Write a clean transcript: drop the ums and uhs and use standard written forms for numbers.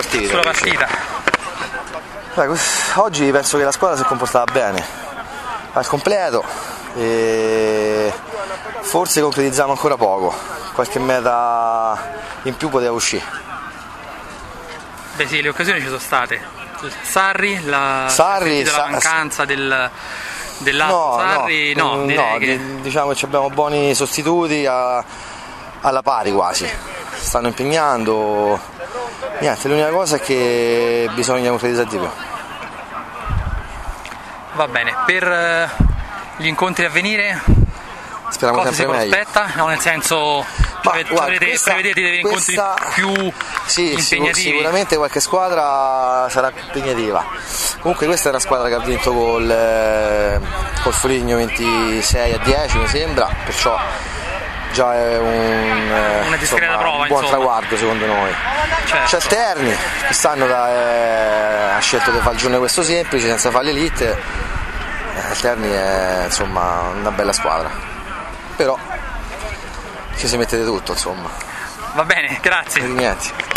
partita. Sulla partita. Oggi penso che la squadra si è comportata bene, al completo, e forse concretizziamo ancora poco, qualche meta in più poteva uscire. Beh sì, le occasioni ci sono state. Sarri, la mancanza dell'altro Sarri, diciamo che abbiamo buoni sostituti alla pari quasi, stanno impegnando, niente, l'unica cosa è che bisogna concretizzare di più. Va bene, per gli incontri a venire speriamo cosa sempre si meglio. aspetta? No, nel senso, prevedete degli incontri più impegnativi? Sicuramente qualche squadra sarà più impegnativa. Comunque questa è una squadra che ha vinto col Foligno 26-10 mi sembra, perciò già è una discreta prova, un buon traguardo secondo noi. Certo. C'è Terni, quest'anno ha scelto di fare il giorno questo semplice senza fare l'elite. Terni è insomma una bella squadra, però ci si mette di tutto insomma. Va bene, grazie. Niente.